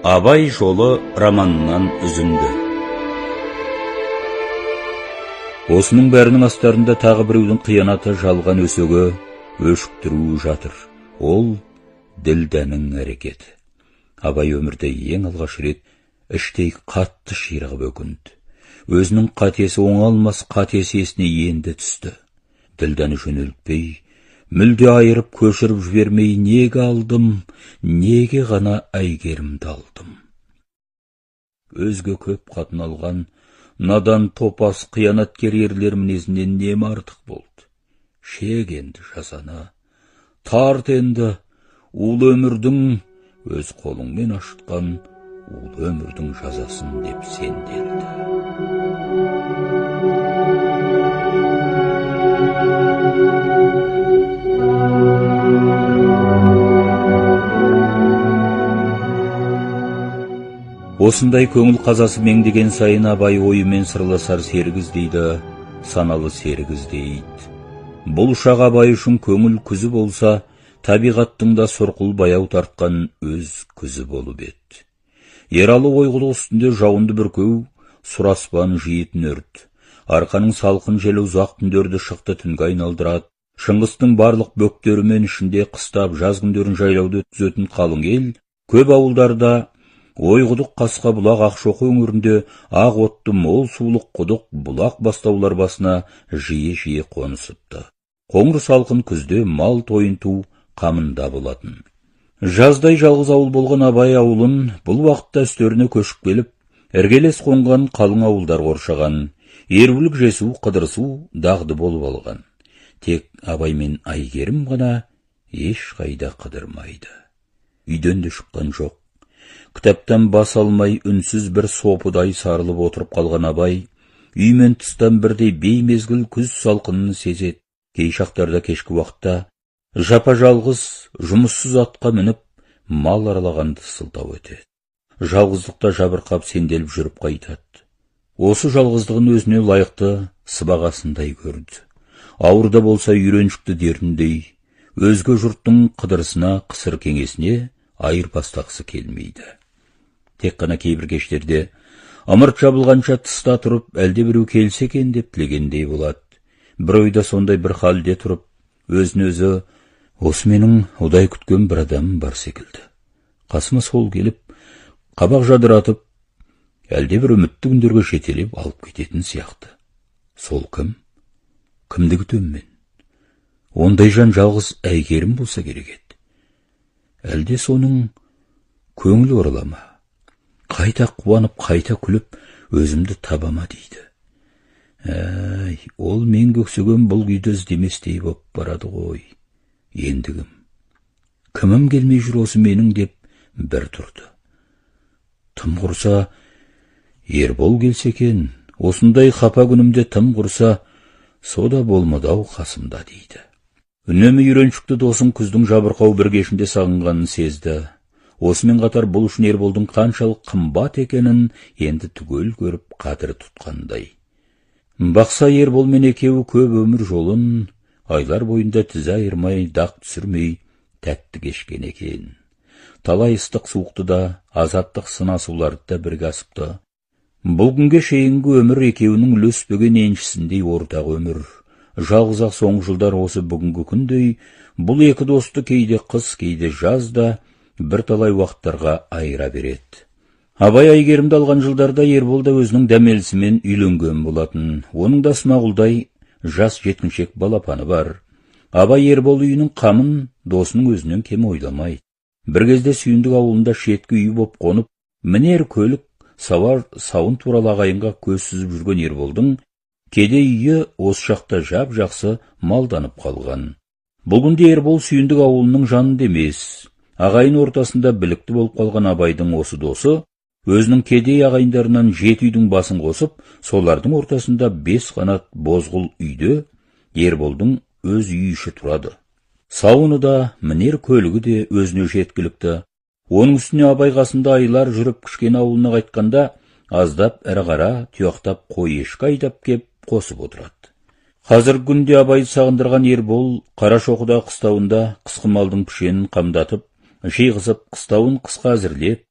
Абай жолы романынан үзінді. Осының бәрінің астарында тағы біреудің қиянаты жалған өсегі өшіктіру жатыр. Ол Ділдәнің әрекеті. Абай өмірде ең алғаш рет іштей қатты ширығып өкінді. Өзінің қатесі оңалмас қатесі есіне енді түсті. Ділдәні жөнелтпей, мүлде айырып көшіріп жібермей, неге алдым, неге ғана әйгерімді алдым. Өзге көп қатын алған, надан топас қиянаткер ерлер мінезінен нем артық болды. Шек енді жазаны, тарт енді улы өмірдің, өз қолыңмен ашытқан улы өмірдің жазасын деп сенделді. Осындай көңіл қазасы меңдеген сайын Абай ойымен сырласар серік іздейді, саналы серік іздейді. Бұл шақ Абай үшін көңіл күзі болса, табиғаттың да сұрқыл баяу тартқан өз күзі болып еді. Ералы ойғылық үстінде жауынды бүркеу, сұр аспан жиетін өрт. Арқаның салқын желі ұзақ түндерді шықты түнге айналдырады. Шыңғыстың барлық бөктерімен ішінде қыстап жаз күндерін жайлауды өткізетін қалың ел, көп ауылдарда ойғұдық қасқа бұлақ Ақшоқы өңірінде ақ отты мол сулық құдық бұлақ бастаулар басына жиі қонысыпты. Қоңыр салқын күзде мал тойынту қамында болатын. Жаздай жалғыз ауыл болған Абай ауылын бұл уақытта үстеріне көшіп келіп, іргелес қонған қалың ауылдар қоршаған, ербілік жесу, қыдырсу дағды болып алған. Тек Абай мен Әйгерім ғана ешқайда қыдырмайды. Үйден де шыққан жоқ. Кітаптан бас алмай үнсіз бір сопыдай сарылып отырып қалған Абай, үй мен тыстан бірдей беймезгіл күз салқынын сезеді. Кей шақтарда кешкі уақытта жапа жалғыз жұмыссыз атқа мініп, мал аралағанды сылтау етеді. Жалғыздықта жабырқап сенделіп жүріп қайтады. Осы жалғыздығын өзіне лайықты сыбағасындай көрді. Ауырда болса үйреншікті дертіндей, өзге жұрттың қыдырысына, қысыр кеңесіне айырбастағысы келмейді. Тек қана кейбір кештерде ымырт жабылғанша тыста тұрып, әлде біреу келсе екен деп тілегендей болады. Бір ойда сондай бір халде тұрып, өзін өзі, осы менің ұдай күткен бір адам бар секілді. Қасыма сол келіп, қабақ жадыратып, әлде бір үмітті күндерге жетелеп алып кететін сияқты. Сол кім? Кімді күтем мен? Ондай жан жалғыз Әйгерім болса керек еді. Әлде соның көңілі оралама, қайта қуанып, қайта күліп, өзімді табама дейді. Ол мен көксеген бұл күйді іздеместей боп барады ғой. Ендігім, кімім келмей жүр осы менің деп бір тұрды. Тым құрса, Ербол келсе екен, осындай қапа күнімде тым құрса, сода болмадау қасымда дейді. Үнемі үйреншікті досын күздің жабырқау бір кешінде сағынғанын сезді. Осымен қатар бұл үшін Ерболдың қаншалық қымбат екенін енді түгел көріп қадір тұтқандай. Бақса Ербол мен екеуі көп өмір жолын айлар бойында тізе айырмай, дақ түсірмей тәтті кешкен екен. Талай ыстық суықты да, азаттық сынасуларды да бірге асыпты. Бұл күнге шейінгі өмір екеуінің үлеспеген еншісіндей ортақ өмір. Жалғыз-ақ соңғы жылдар осы бүгінгі күндей, бұл екі досты кейде қыс, кейде жазда бірталай уақыттарға айыра береді. Абай Әйгерімді алған жылдарда Ербол да өзінің дәмелісімен үйленген болатын. Оның да Смағұлдай жас жеткіншек балапаны бар. Абай Ербол үйінің қамын досының өзінен кем ойламайды. Бір кезде Сүйіндік ауылында шеткі үй боп қонып, мінер көлік, сауар сауын туралы ағайынға көз сүзіп жүрген Ерболдың кедей үйі осы шақта жап жақсы малданып қалған. Бұл күнде Ербол Сүйіндік ауылының жанында емес. Ағайын ортасында білікті болып қалған Абайдың осы досы, өзінің кедей ағайындарынан 7 үйдің басын қосып, солардың ортасында 5 қанат бозғыл үйде Ерболдың өз үй іші тұрады. Сауыны да, мінер көлігі де өзіне жеткілікті. Оның үстіне Абай қасында айлар жүріп кішкене ауылына қайтқанда, аздап әрі қара тұяқтап қой ешкі айдап кеп қосып отырады. Қазіргі күнде Абайды сағындырған Ербол Қарашоқыда қыстауында қысқы малдың пішенін қамдатып, жиғызып, қыстауын қысқа әзірлеп,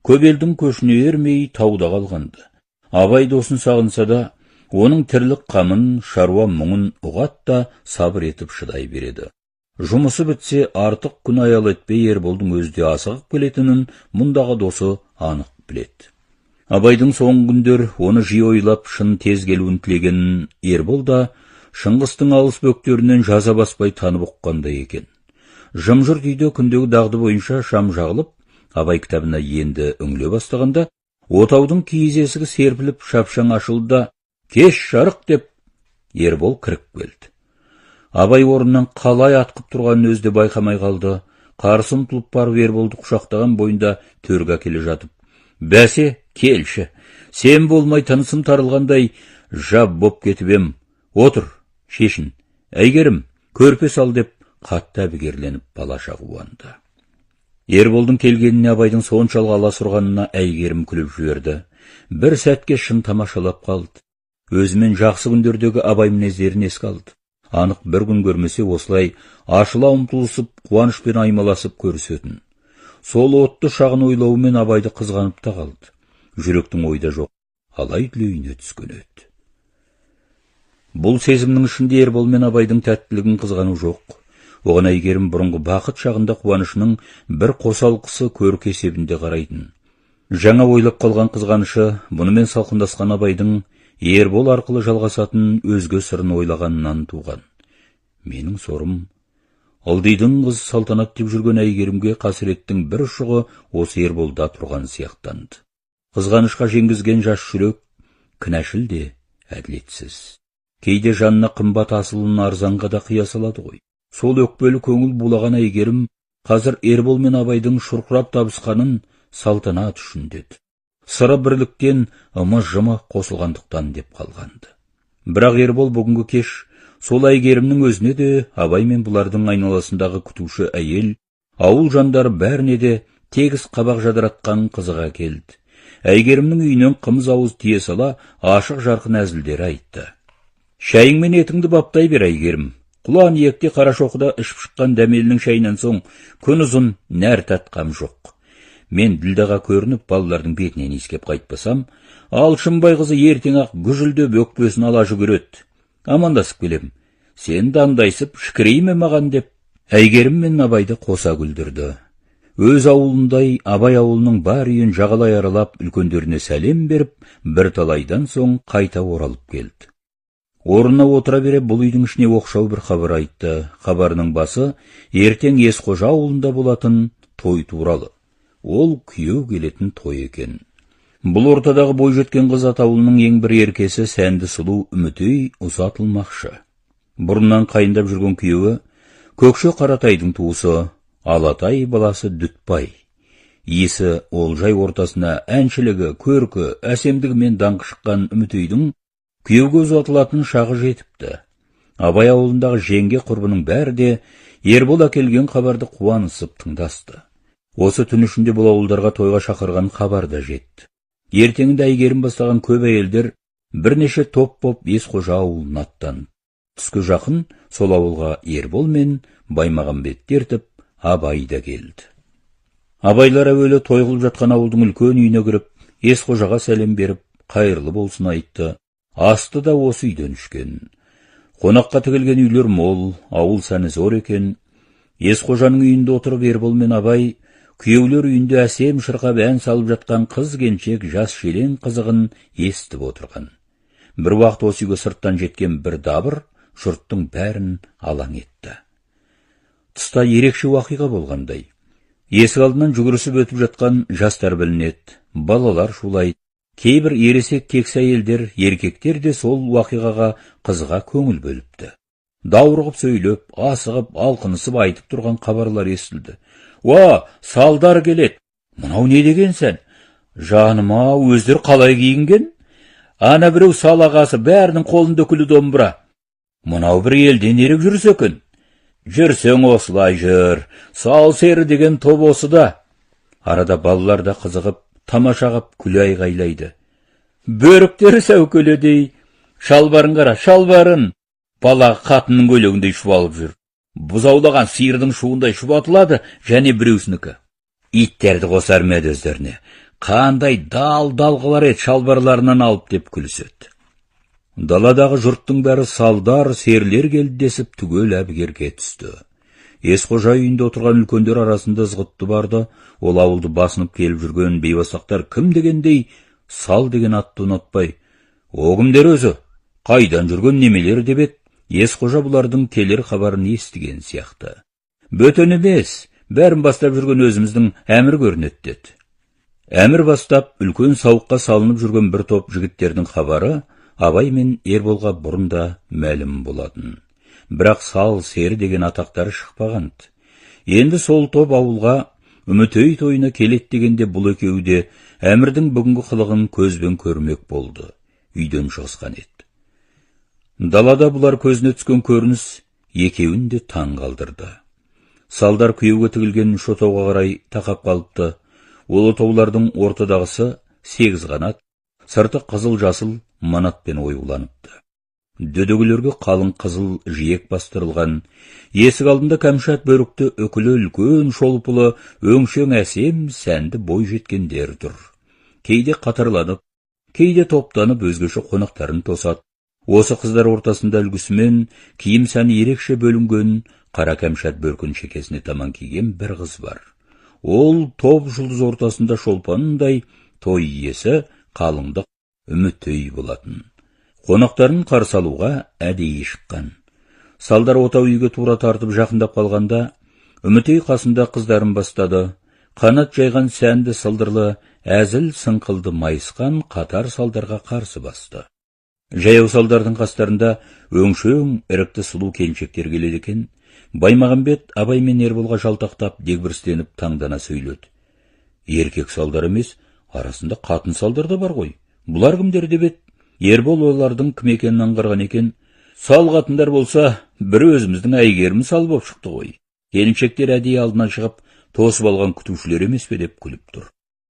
көп елдің көшіне ермей тауда қалғанды. Абай досын сағынса да, оның тірлік қамын, шаруа мұңын ұғат та сабыр етіп шыдай береді. Жұмысы бітсе, артық күн аял етпей Ерболдың өзде асығып келетінін мұндағы досы анық біледі. Абайдың соңғы күндер оны жиі ойлап шын тез келуін тілегенін Ербол да Шыңғыстың алыс бөктерінен жаза баспай танып ұққандай екен. Жым-жырт үйде күндегі дағды бойынша шам жағылып, Абай кітабына енді үңіле бастағанда, отаудың киіз есігі серпіліп шапшаң ашылды да, «Кеш жарық» деп Ербол кіріп келді. Абай орнынан қалай атқып тұрғанын өзде байқамай қалды. Қарсы ұмтылып барып Ерболды құшақтаған бойында төрге келе жатып, «Бәсе, келші, сен болмай тынысым тарылғандай жап боп кетіп ем. Отыр, шешін, Әйгерім, көрпе сал» деп қатты әбігерленіп балаша қуанды. Ерболдың келгеніне Абайдың соншалық аласұрғанына Әйгерім күліп жіберді. Бір сәтке шын тамашалап қалды. Өзімен жақсы күндердегі Абай мінездерін еске алды. Анық бір күн көрмесе осылай ашыла ұмтылысып, қуанышпен аймаласып көрісетін. Сол отты шағын ойлауымен Абайды қызғанып та қалды. Жүректің ойда жоқ, алай дүлейіне түскен еді. Бұл сезімнің ішінде Ербол мен Абайдың тәттілігін қызғану жоқ. Оған Әйгерім бұрынғы бақыт шағында қуанышының бір қосалқысы көрік есебінде қарайтын. Жаңа ойлап қалған қызғанышы бұнымен салқындасқан Абайдың Ербол арқылы жалғасатын өзге сырын ойлағанынан туған. Менің сорым, ылдидың қыз салтанат деп жүрген Әйгерімге қасіреттің бір ұшығы осы Ерболда тұрған сияқтанды. Қызғанышқа жеңгізген жас жүрек, кінәшіл де әділетсіз. Кейде жанына қымбат асылын арзанға да қия салады ғой. Сол өкпелі көңіл булаған Әйгерім қазір Ербол мен Абайдың шұрқырап табысқанын салтанат үшін деді. Сыры бірліктен ымы-жымы қосылғандықтан деп қалғанды. Бірақ Ербол бүгінгі кеш сол Әйгерімнің өзіне де, Абай мен бұлардың айналасындағы күтуші әйел, ауыл жандары бәріне де тегіс қабақ жадыратқан қызыға келді. Әйгерімнің үйінен қымыз ауыз тие сала ашық жарқын әзілдері айтты. «Шайың мен етіңді баптай бер, Әйгерім. Құлан екте қарашоқыда ішіп шыққан дәмелінің шайынан соң күн ұзын нәр татқам жоқ. Мен ділдаға көрініп балалардың бетінен иіскеп қайтпасам, Алшынбай қызы ертең-ақ гүжілдеп өкпесін ала жүгіреді. Амандасып келем. Сен дандайсып шікірейме маған» деп Әйгерім мен Абайды қоса күлдірді. Өз ауылындай Абай ауылының бар үйін жағалай аралап үлкендеріне сәлем беріп, бір талайдан соң қайта оралып келді. Орнына отыра бере бұл үйдің ішіне оқшау бір хабар айтты. Хабарының басы ертең Есқожа ауылында болатын той туралы. Ол күйеу келетін той екен. Бұл ортадағы бой жеткен қыз атаулының ең бір еркесі сәнді сұлу Үмітей ұзатылмақшы. Бұрыннан қайындап жүрген күйеуі Көкше Қаратайдың туысы Алатай баласы Дүтбай. Есі Олжай ортасына әншілігі, көркі, әсемдігімен даңқы шыққан Үмітейдің күйеуге ұзатылатын шағы жетіпті. Абай ауылындағы жеңге құрбының бәрі де Ербол әкелген хабарды қуанысып тыңдасты. Осы түн ішінде бұл ауылдарға тойға шақырған хабар да жетті. Ертеңінде Әйгерім бастаған көп әйелдер бірнеше топ боп Есқожа ауылына аттанды. Түске жақын сол ауылға Ербол мен Баймағамбет ертіп Абай да келді. Абайлар әуелі той қылып жатқан ауылдың үлкен үйіне кіріп, Есқожаға сәлем беріп, қайырлы болсын айтты. Асты да осы үйден ішкен. Қонаққа тігілген үйлер мол, ауыл сәні зор екен. Есқожаның үйінде отырып Ербол мен Абай күйеулер үйінде әсем шырқап ән салып жатқан қыз келіншек жас шелең қызығын естіп отырған. Бір уақыт осы үйге сырттан жеткен бір дабыр жұрттың бәрін алаң етті. Тыста ерекше уақиға болғандай. Есік алдынан жүгірісіп өтіп жатқан жастар білінеді, балалар шулайды. Кейбір ересек кексе әйелдер, еркектер де сол уақиғаға қызға көңіл бөліпті. Даурығып сөйлеп, асығып, алқынысып айтып тұрған хабарлар естілді. «Уа, салдар келет! Мынау не деген сән? Жаныма, өздер қалай киінген? Ана біреу салағасы, бәрінің қолында күлі домбыра. Мынау бір елден ерек жүрсе екен. Жүрсең осылай жүр, сал сері деген топ осы да». Арада балалар да қызығып, тамашағап күлі айғайлайды. «Бөріктері сәукеледей, шалбарын қара, шалбарын!» Бала қатынның көйлегіндей шұбалып жүр. Бұзаулаған сиырдың шуындай шұбатылады, және біреусінікі. Иттерді қосар мәді өздеріне. қандай дал қылар еді шалбарларынан алып деп күліседі. Даладағы жұрттың бәрі салдар, серлер келді десіп түгел әбігерге түсті. Есқожа үйінде отырған үлкендер арасында ызғұтты барды, ол ауылды басынып келіп жүрген бейбастақтар кім дегендей сал деген атты ұнатпай, о кімдер өзі, қайдан жүрген немелер деп еді. Есқожа бұлардың келер хабарын естіген сияқты. Бөтен емес, бәрін бастап жүрген өзіміздің әмір көрінеді деді. Әмір бастап үлкен сауыққа салынып жүрген бір топ жігіттердің хабары Абай мен Ерболға бұрын да мәлім болатын. Бірақ сал сері деген атақтары шықпағанды. Енді сол топ ауылға үмітей тойына келет дегенде бұл екеуі де әмірдің бүгінгі қылығын көзбен көрмек болды. Үйден шығысқан еді. Далада бұлар көзіне түскен көрініс екеуін де таң қалдырды. Салдар күйеуге тігілген үш отауға қарай тақап қалыпты. Ол отаулардың ортадағысы 8 қанат, сырты қызыл-жасыл манатпен оюланыпты. Дөдөгілерге қалың қызыл жиек бастырылған, есік алдында кәмшат бөрікті үкілі үлкен шолпылы өңшең әсем сәнді бой жеткендер тұр. Кейде қатарланып, кейде топтанып өзгеше қонақтарын тосады. Осы қыздар ортасында үлгісімен киім сәні ерекше бөлінген қара кәмшат бөркін шекесіне таман киген бір қыз бар. Ол топ жұлдыз ортасында шолпанындай той иесі қалыңдық үмітей болатын. Қонақтарын қарсы алуға әдейі шыққан. Салдар отау үйге тура тартып жақындап қалғанда, үмітей қасында қыздарын бастады. Қанат жайған сәнді сылдырлы, әзіл сыңқылды майысқан қатар салдарға қарсы басты. Жаяу салдардың қастарында өңшең ірікті сұлу келіншектер келеді екен. Баймағамбет Абай мен Ерболға жалтақтап дегбірстеніп таңдана сөйледі. Еркек салдар емес, арасында қатын салдар да бар ғой. Бұлар кімдер деп еді? Ербол олардың кім екенін аңғарған екен. Сал қатындар болса, бірі өзіміздің әйгеріміз сал боп шықты ғой. Келіншектер әдейі алдынан шығып, тосып алған күтушілер емес пе деп күліп тұр.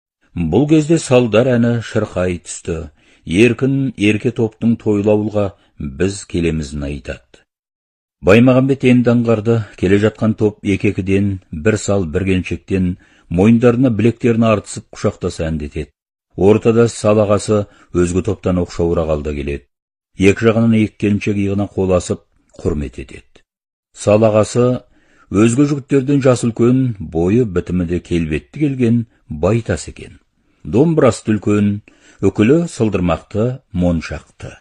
Бұл кезде салдар әні шырқай түсті. Еркін ерке топтың тойлауылға біз келемізін айтады. Баймағамбет енді аңғарды, келе жатқан топ екі-екіден, бір сал бір келіншектен, мойындарына білектерін артысып құшақтаса әндетеді. Ортада салағасы өзге топтан оқшауырақ алда келеді. Екі жағынан екі келіншек иығына қол асып құрмет етеді. Салағасы өзге жігіттерден жасы үлкен, бойы бітімі де келбетті келген байтас екен. Домбырасы үлкен, үкілі сылдырмақты моншақты.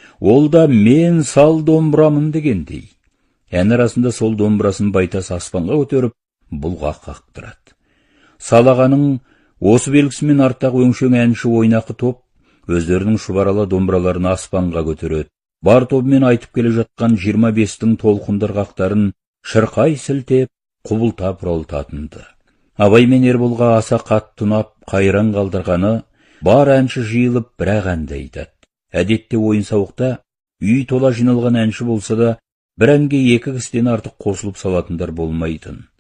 Ол да мен сал домбырамын дегендей. Ән арасында сол домбырасын байтас аспанға көтеріп, бұлғақ қақтырады. Салағаның осы белгісімен арттағы өңшең әнші ойнақы топ өздерінің шұбарала домбыраларын аспанға көтереді. Бар тобымен айтып келе жатқан 25-тің толқындар қақтарын шырқай сілтеп, құбылтап бұралтатынды. Абай мен Ерболға аса қатты ұнап, қайран қалдырғаны, бар әнші жиылып бірақ әнді айтады. Әдетте ойын-сауықта үй тола жиналған әнші болса да, бір әнге екі кісіден артық қосылып салатындар болмайтын.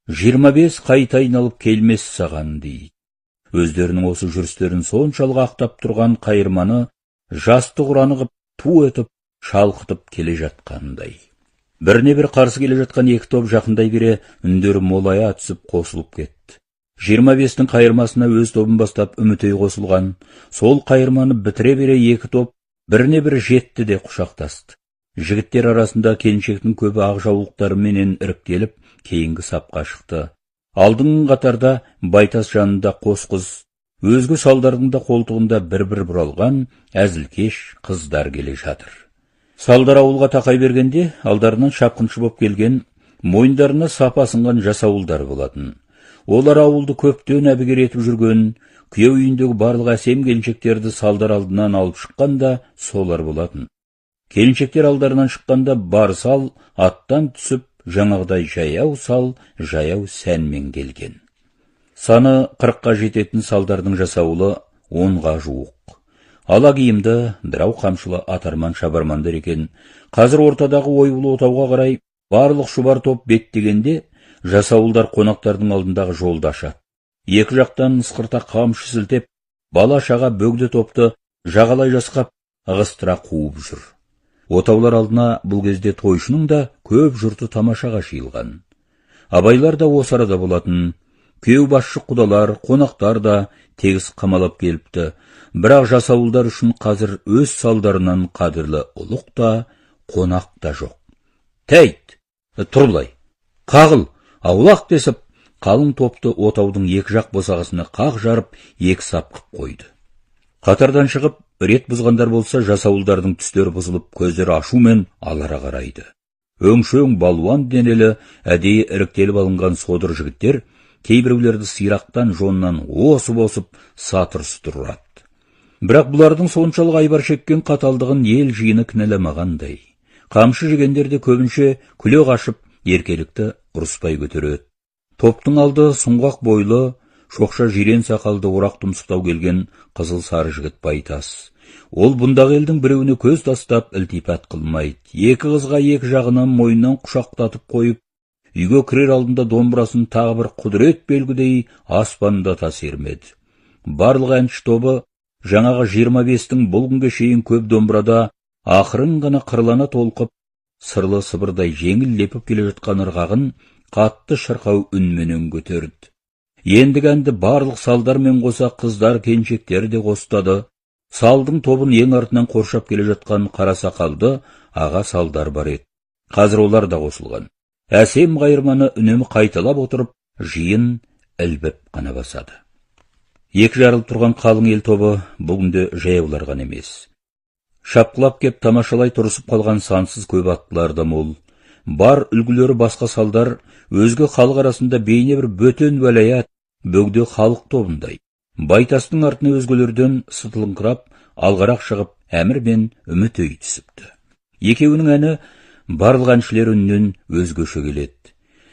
25 қайта айналып келмес саған дейді. Өздерінің осы жүрістерін соншалық ақтап тұрған қайырманы жасты құраны қып, ту етіп, шалқытып келе жатқандай. Біріне бір қарсы келе жатқан екі топ жақындай бере үндері молая түсіп қосылып кетті. 25-тің қайырмасына өз тобын бастап үмітей қосылған. Сол қайырманы бітіре бере екі топ біріне бір жетті де құшақтасты. Жігіттер арасында келіншектің көбі ақ жаулықтарыменен іріктеліп, кейінгі сапқа шықты. Алдыңғы қатарда байтас жанында қос қыз, өзге салдардың да қолтығында бір-бір бұралған әзілкеш қыздар келе жатыр. Салдар ауылға тақай бергенде алдарынан шапқыншы боп келген, мойындарына сапа сынған жасауылдар болатын. Олар ауылды көптен әбігер етіп жүрген, күйеу үйіндегі барлық әсем келіншектерді салдар алдынан алып шыққанда солар болатын. Келіншектер алдарынан шыққанда бар сал аттан түсіп, жаңағыдай жаяу сал, жаяу сәнмен келген. Саны 40-қа жететін салдардың жасауылы 10-ға жуық. Ала киімді, дырау қамшылы атарман шабармандар екен. Қазір ортадағы ойбылы отауға қарай барлық шұбар топ беттегенде, жасауылдар қонақтардың алдындағы жолды ашады. Екі жақтан ысқырта қамшы сілтеп, бала шаға бөгде топты жағалай жасқап, ығыстыра қуып жүр. Отаулар алдына бұл кезде тойшының да көп жұрты тамашаға жиылған. Абайлар да осы арада болатын. Күйеу басшы құдалар, қонақтар да тегіс қамалап келіпті. Бірақ жасауылдар үшін қазір өз салдарынан қадірлі ұлық та, қонақ та жоқ. Тәйт, тұрлай, қағыл, аулақ десіп, қалың топты отаудың екі жақ босағасына қақ жарып, екі сап қып қойды. Қатардан шығып, рет бұзғандар болса, жасауылдардың түстері бұзылып, көздері ашумен алара қарайды. Өңшөң балуан денелі, әдейі іріктеліп алынған содыр жігіттер, кейбіреулерді сирақтан жоннан осып-осып сатыр-сұтыр ұрады. Бірақ бұлардың соншалық айбар шеккен қаталдығын ел жиыны кінәламағандай. Қамшы жегендерде көбінше күле қашып, еркелікті ұрыспай көтереді. Топтың алды сұңғақ бойлы, шоқша жирен сақалды орақ тұмсықтау келген қызыл сары жігіт Байтас. Ол бұндағы елдің біреуіне көз тастап ілтипат қылмайды. Екі қызға екі жағынан мойнынан құшақтатып қойып, үйге кірер алдында домбырасын тағы бір құдірет белгідей аспанда тасермеді. Барлық әнші тобы жаңағы 25-тің бұл күнге шейін көп домбырада ақырын ғана қырлана толқып, сырлы сыбырдай жеңіл лепіп келе жатқан ырғағын қатты шырқау үнменен көтерді. Ендігі әнді барлық салдармен қоса қыздар келіншектер де қостады. Салдың тобын ең артынан қоршап келе жатқан қара сақалды аға салдар бар еді. Қазір олар да қосылған. Әсем қайырманы үнемі қайталап отырып, жиын ілбіп қана басады. Екі жарылып тұрған қалың ел тобы бүгінде жаяулар ғана емес. Шапқылап кеп тамашалай тұрысып қалған сансыз көп аттылар да мол. Бар үлгілері басқа салдар, өзге халық арасында бейне бір бөтен уәлаят, бөгде халық тобындай. Байтастың артына өзгелерден сытылыңқырап, алғарақ шығып, әмір мен үміт өй түсіпті. Екеуінің әні барлық әншілер үнінен өзгеше келеді.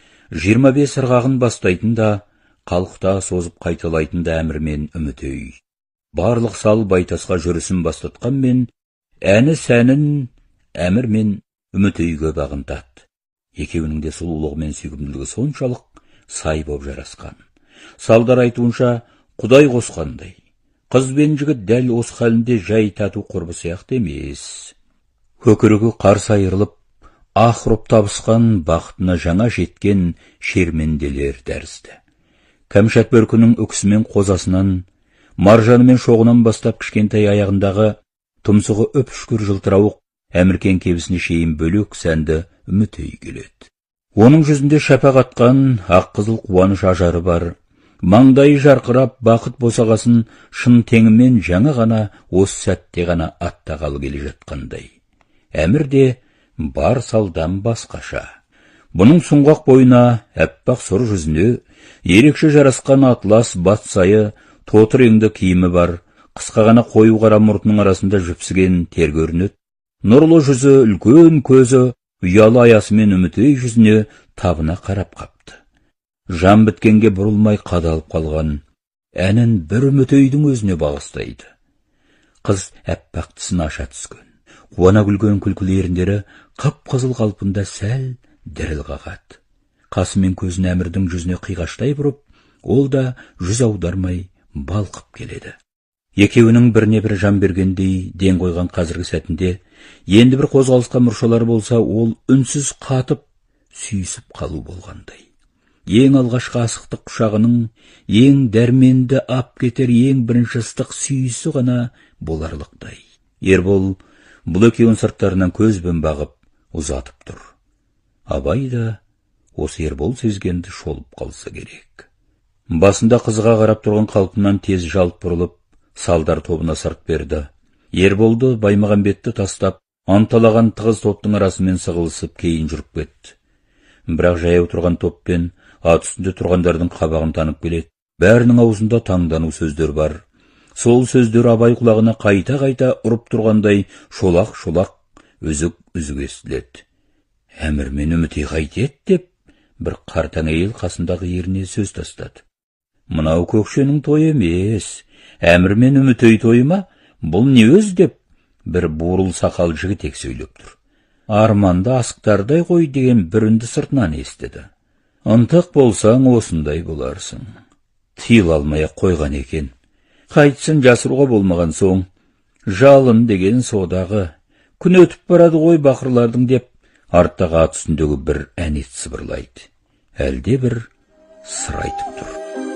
25 ырғағын бастайтын да, қалықта созып қайталайтын да әмір мен үміт өй. Барлық сал Байтасқа жүрісін бастатқан мен, әні сәнін әмір мен үміт өйге бағындады. Екеуінің де сұлулығы мен сүйкімділігі соншалық сай боп жарасқан. Салдар айтуынша құдай қосқандай. Қыз бен жігіт дәл осы халінде жай тату құрбы сияқты емес. Көкірегі қарсы айырылып, ақырып табысқан бақытына жаңа жеткен шерменделер дәрісті. Кәмшат бөркінің үкісімен қозасынан, маржаны мен шоғынан бастап кішкентай аяғындағы тұмсығы өпішкір жылтырауық әміркен кебісіне шейін бөлек сәнді үміт өй келеді. Оның жүзінде шапақ атқан ақ қызыл қуаныш ажары бар. Маңдайы жарқырап, бақыт босағасын шын теңімен жаңа ғана осы сәтте ғана аттағалы келе жатқандай. Әмір де бар салдан басқаша. Бұның сұңғақ бойына, әппақ сұр жүзіне, ерекше жарасқан атлас батсайы, тотыр еңді киімі бар, қысқа ғана қою қара мұртының арасында жүпсіген тер көрінеді. Нұрлы жүзі, үлкен көзі, ұялы аясымен үмітей жүзіне табына қарап қапты. Жан біткенге бұрылмай қадалып қалған, әнін бір үмітейдің өзіне бағыстайды. Қыз әппақ тісін аша түскен. Қуана күлген күлкілі еріндері қып-қызыл қалпында сәл діріл қағады. Қасы мен көзін әмірдің жүзіне қиғаштай бұрып, ол да жүз аудармай балқып келеді. Екеуінің біріне бір жан бергендей ден қойған қазіргі сәтінде, енді бір қозғалысқа мұршалар болса, ол үнсіз қатып, сүйісіп қалу болғандай. Ең алғашқы асықтық құшағының, ең дәрменді ап кетер ең бірінші ыстық сүйісі ғана боларлықтай. Ербол бұл екеуін сырттарынан көзбен бағып, ұзатып тұр. Абай да осы Ербол сезгенді шолып қалса керек. Басында қызға қарап тұрған қалпынан тез жалт бұрылып, салдар тобына сырт берді. Ерболды Баймағамбетті тастап, анталаған тығыз топтың арасымен сығылысып кейін жүріп кетті. Бірақ жаяу тұрған топпен ат үстінде тұрғандардың қабағын танып келеді. Бәрінің аузында таңдану сөздер бар. Сол сөздер Абай құлағына қайта-қайта ұрып тұрғандай шолақ-шолақ, үзік-үзік естіледі. Әмір мен үмітей қайтеді деп, бір қартаң әйел қасындағы еріне сөз тастады. Мынау көкшенің тойы емес, әмір мен үмітей тойы ма? Бұл не өз деп, бір бурыл сақал жігітек сөйлеп тұр. Арманды асықтардай қой деген бір үнді сыртынан естіді. Ынтық болсаң осындай боларсың. Тыйыла алмай қойған екен. Қайтсын жасыруға болмаған соң. Жалын деген содағы. Күн өтіп барады ғой бақырлардың деп, арттағы ат үстіндегі бір әнет сыбырлайды. Әлде бір сыр айтып тұр.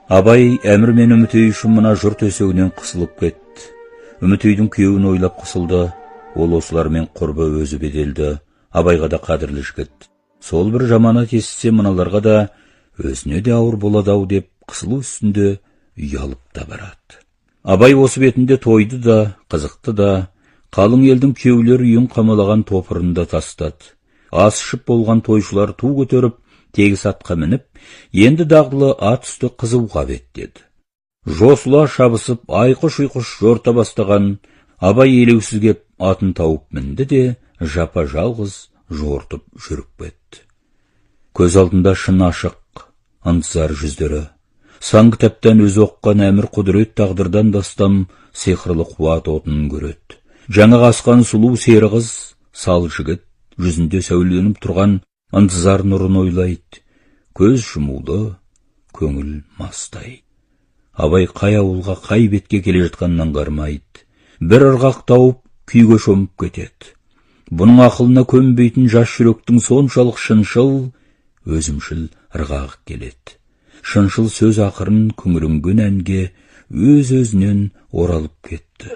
Абай әмір мен Үмітей үшін мына жұрт өсегінен қысылып кетті. Үмітейдің күйеуін ойлап қысылды. Ол осылармен құрбы өзі беделді. Абайға да қадірлі жігіт. Сол бір жаманат естісе мыналарға да өзіне де ауыр болады-ау деп қысылу үстінде ұялып та барады. Абай осы бетінде тойды да, қызықты да, қалың елдің күйеулер үйін қамалаған топырында тастады. Ас ішіп болған тойшылар ту көтеріп, тегіс атқа мініп, енді дағдылы ат үсті қызуға беттеді. Жосыла шабысып, айқыш-ұйқыш жорта бастаған Абай елеусіз кеп атын тауып мінді де, жапа жалғыз жортып жүріп кетті. Көз алдында шын ашық, ынтызар жүздері, сан кітаптан өзі оққан әмір құдірет тағдырдан дастам сиқырлы қуат отынын көреді. Жаңа асқан сұлу сері қыз, сал жігіт, жүзінде сәуленіп тұрған ынтызар нұрын ойлайды. Көз жұмулы, көңіл мастай. Абай қай ауылға, қай бетке келе жатқаннан аңғармайды. Бір ырғақ тауып, күйге шомып кетеді. Бұның ақылына көнбейтін жас жүректің соншалық шыншыл, өзімшіл ырғағы келеді. Шыншыл сөз ақырын күңірінген әнге өз-өзінен оралып кетті.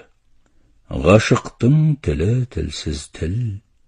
Ғашықтың тілі тілсіз тіл,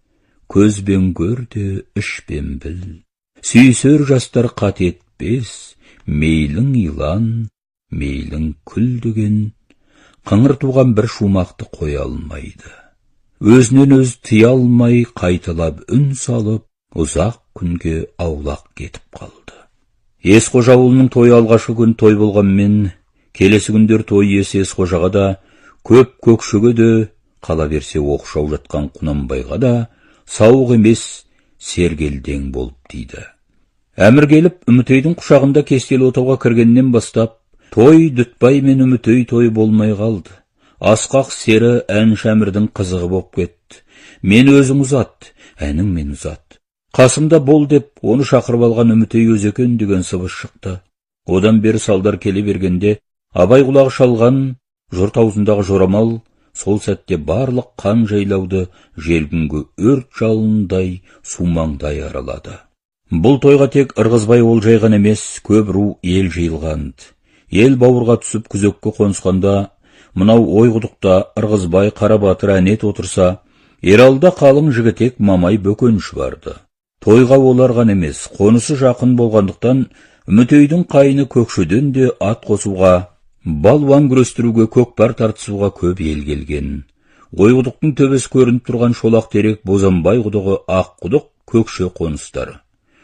көзбен көр де ішпен біл. Сүйсер жастар қат етпес, мейлің илан, мейлің күл деген, қыңыр туған бір шумақты қоя алмайды. Өзінен өз тыя алмай қайталап үн салып, ұзақ күнге аулақ кетіп қалды. Есқожа ауылының тойы алғашқы күн той болғанмен, келесі күндер той иесі Есқожаға да, көп көкшеге де, қала берсе оқшау жатқан Құнанбайға да, сауық емес, сергелдең болып тиді. Әмір келіп, Үмітейдің құшағында кестелі отауға кіргеннен бастап, той Дүтбай мен Үмітей той болмай қалды. Асқақ сері ән Шәмірдің қызығы боп кетті. Мен өзің ұзат, әнің мен ұзат. Қасымда бол деп, оны шақырып алған Үмітей өзі екен деген сыбыс шықты. Одан бері салдар келе бергенде, Абай құлағы шалған, жұрт аузындағы жорамал, сол сәтте барлық қан жайлауды желгінгі өрт жалындай, сумаңдай аралады. Бұл тойға тек Ырғызбай Олжайған емес, көп ру ел жиылғанды. Ел бауырға түсіп күзекке қонысқанда, мынау ойғұдықта Ырғызбай Қарабатыр әнет отырса, Ералда қалың жігітек Мамай Бөкенші барды. Тойға оларған емес, қонысы жақын болғандықтан, Үмітейдің қайыны көкшеден де ат қосуға, балуан күрестіруге, көкпар тартысуға көп ел келген. Ойғұдықтың төбесі көрініп тұрған Шолақ терек, Бозанбай құдығы, Ақ құдық, көкше қоныстары.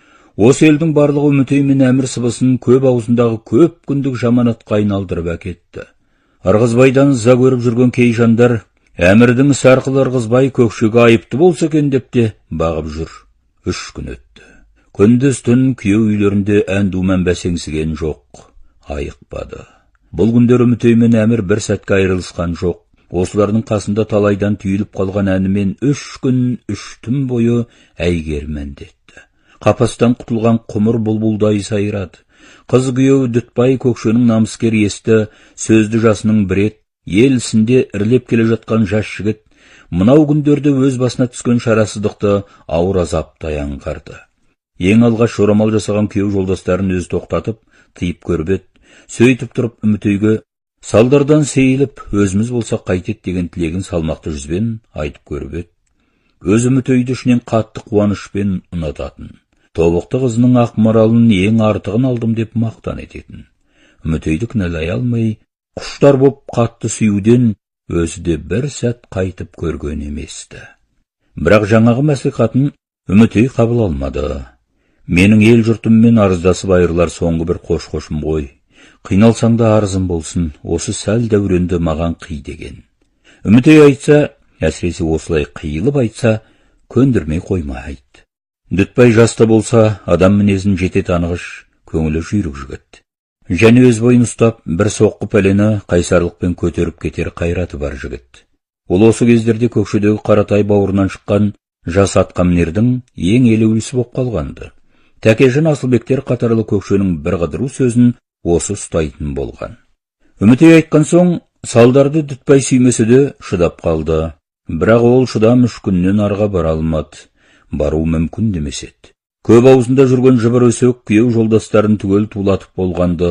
Осы елдің барлығы Үмітей мен әмір сыбысын көп аузындағы көп күндік жаманатқа айналдырып әкетті. Ырғызбайдан ыза көріп жүрген кей жандар, әмірдің ісі арқылы Ырғызбай көкшеге айыпты болса екен деп те бағып жүр. 3 күн өтті. Күндіз түн күйеу үйлерінде ән-думан бәсеңсіген жоқ, айықпады. Бұл күндер Үмітей мен әмір бір сәтке айырылысқан жоқ. Осылардың қасында талайдан түйіліп қалған әнімен 3 күн 3 түн бойы әйгермендетті. Қапастан құтылған құмыр бұлбұлдай сайрады. Қыз күйеу Дүтбай көкшенің намыскер есті, сөзді жасының бірет, ел ісінде ірілеп келе жатқан жас жігіт, мынау күндерде өз басына түскен шарасыздықты ауыр азаптай аңғарды. Ең алғаш жорамал жасаған күйеу жолдастарын өзі тоқтатып, тыйып көріп еді. Сөйтіп тұрып Үмітейге, салдардан сейіліп, өзіміз болсақ қайтет деген тілегін салмақты жүзбен айтып көріп еді. Өз Үмітейді ішінен қатты қуанышпен ұнататын. Тобықты қызының ақ маралын ең артығын алдым деп мақтан ететін. Үмітейді кінәлай алмай, құштар боп қатты сүюден өзі де бір сәт қайтып көрген еместі. Бірақ жаңағы мәслихатын Үмітей қабыл алмады. Менің ел жұртыммен арыздасып айырылар соңғы бір қош-қошым ғой. Қиналсаң да арызым болсын, осы сәл дәуренді маған қи деген. Үмітей айтса, әсіресе осылай қиылып айтса, көндірмей қоймайды. Дүтбай жаста болса, адам мінезін жете танығыш, көңілі жүйрік жігіт. Және өз бойын ұстап, бір соққы пәлені қайсарлықпен көтеріп кетер қайраты бар жігіт. Ол осы кездерде көкшедегі Қаратай бауырынан шыққан жас атқамінердің ең елеулісі боп қалғанды. Тәкежан Асылбектер қатарлы көкшенің бір қыдыру сөзін осы ұстайтын болған. Үмітей айтқан соң, салдарды Дүтбай сүймесе де шыдап қалды. Бірақ ол шыдам 3 күннен арға бара алмады. Бару мүмкін демес еді. Көп аузында жүрген жыбыр өсек күйеу жолдастарын түгел тулатып болғанды.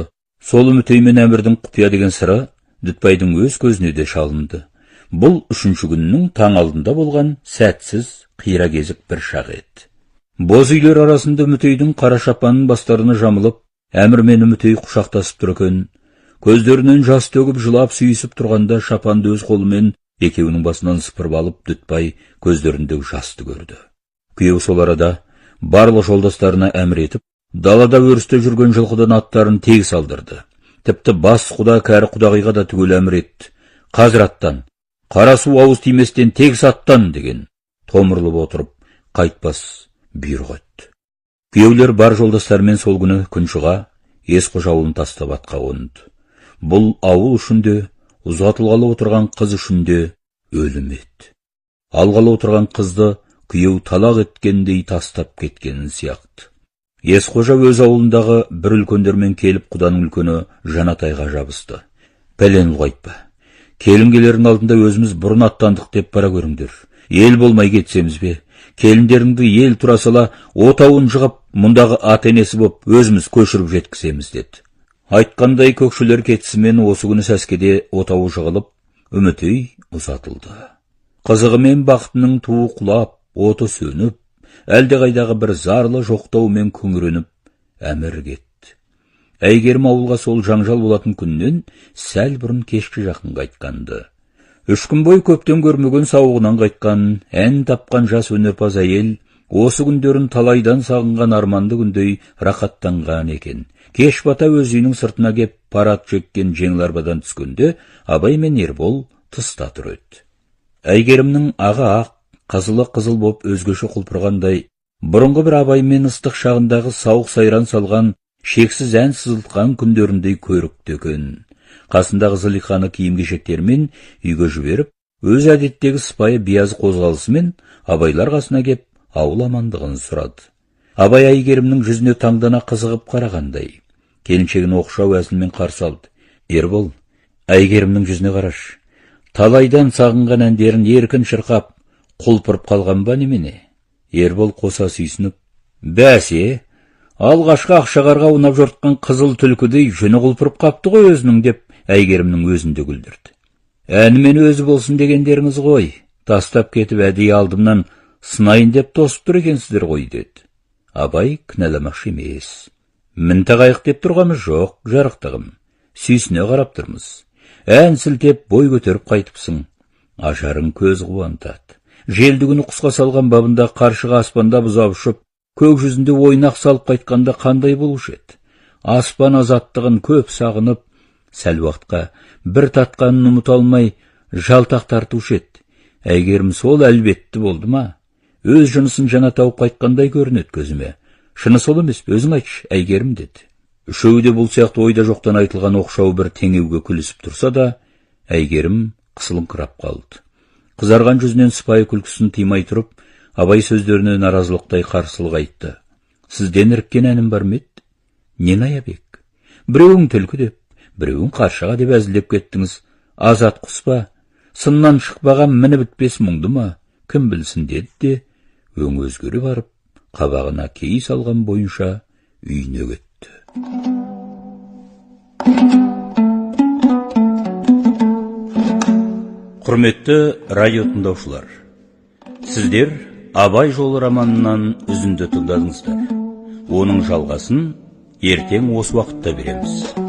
Сол үмітей мен әмірдің құпия деген сыры Дүтбайдың өз көзіне де шалынды. Бұл үшінші күннің таң алдында болған сәтсіз, қира кезік бір шақ еді. Боз үйлер арасында үмітейдің қара шапанын бастарына жамылып, әмір мен үмітей құшақтасып тұр екен. Көздерінен жас төгіп жылап сүйісіп тұрғанда шапанды өз қолымен екеуінің басынан сыпырып алып Дүтбай көздеріндегі жасты көрді. Күйеу сол арада барлық жолдастарына әмір етіп, далада өрісте жүрген жылқыдан аттарын тегіс алдырды. Тіпті бас құда кәрі құдағиға да түгел әмір етті. Қазір аттан, қара су ауыз тиместен тегіс аттан деген томырылып отырып қайтпас бұйрық етті. Күйеулер бар жолдастарымен сол күні күн шыға Есқожа ауылын тастап атқа қонды. Бұл ауыл үшін де, ұзатылғалы отырған қыз үшін де өлім еді. Алғалы отырған қызды күйеу талақ еткендей тастап кеткенін сияқты. Есқожа өз ауылындағы бір үлкендермен келіп құданың үлкені Жанатайға жабысты. Пәлен ұлғайтпа. Келінгелердің алдында өзіміз бұрын аттандық деп бара көріңдер. Ел болмай кетсеміз бе? Келіндеріңді ел тұра сала отауын жығып, мұндағы ат енесі боп өзіміз көшіріп жеткіземіз деді. Айтқандай көкшілер кетісімен осы күні сәскеде отауы жығылып, үмітей ұзатылды. Қызығы мен бақытының туы құлап, оты сөніп, әлдеқайдағы бір зарлы жоқтаумен күңіреніп, әмір кетті. Әйгерім ауылға сол жаңжал болатын күннен сәл бұрын кешкі жақын қайтқанды. 3 күн бой көптен көрмеген сауығынан қайтқан, ән тапқан жас өнерпаз әйел, осы күндерін талайдан сағынған арманды күндей рақаттанған екен. Кеш бата өз үйінің сыртына кеп парат жеккен жеңіл арбадан түскенде, Абай мен Ербол тыста тұр еді. Әйгерімнің ағы ақ, қызылы қызыл боп өзгеше құлпырғандай, бұрынғы бір Абай мен ыстық шағындағы сауық сайран салған, шексіз ән сызылтқан күндеріндей көрікті екен. Қасындағы Зылиханы киім-кешектермен үйге жіберіп, өз әдеттегі сыпайы биязы қозғалысымен Абайлар қасына кеп ауыл амандығын сұрады. Абай Әйгерімнің жүзіне таңдана қызығып қарағандай, келіншегін оқшау әзілмен қарсы алды. Ербол, Әйгерімнің жүзіне қараш. Талайдан сағынған әндерін еркін шырқап, құлпырып қалған ба немене? Ербол қоса сүйсініп, бәсе, алғашқы Ақшағарға унап жортқан қызыл түлкідей жүні құлпырып қапты ғой өзінің деп Әйгерімнің өзінде күлдірді. Әнімен өзі болсын дегендеріңіз ғой, тастап кетіп әдейі алдымнан сынайын деп тосып тұр екенсіздер ғой деді. Абай кінәламақшы емес. Мін тағайық деп тұрғамыз жоқ, жарықтығым. Сүйсіне қарап тұрмыз. Ән сілтеп бой көтеріп қайтыпсың. Ажарың көз қуантады. Желді күні құсқа салған бабында қаршыға аспанда бұзап ұшып, көк жүзінде ойнақ салып қайтқанда қандай болушы еді? Аспан азаттығын көп сағынып, сәл уақытқа бір татқанын ұмыта алмай жалтақ тартушы еді. Әйгерім сол әлбетті болды ма? Өз жынысын жана тауып қайтқандай көрінеді көзіме. Шыны сол емес, өзің айтшы, Әйгерім деді. Үшеуі де бұл сияқты ойда жоқтан айтылған оқшау бір теңеуге күлісіп тұрса да, Әйгерім қысылыңқырап қалды. Қызарған жүзінен сыпайы күлкісін тыймай тұрып, Абай сөздеріне наразылықтай қарсылық айтты. Сізден іріккен әнім бар ма еді? Не Аябек? Біреуің түлкі деп, біреуің қаршыға деп әзілдеп кеттіңіз. Азат құс па? Сыннан шықпаған міні бітпес мұңды ма? Кім білсін деді де, өң өзгере барып, қабағына кейіс алған бойынша үйіне кетті. Құрметті радио тыңдаушылар, сіздер Абай жолы романынан үзінді тыңдадыңыздар. Оның жалғасын ертең осы уақытта береміз.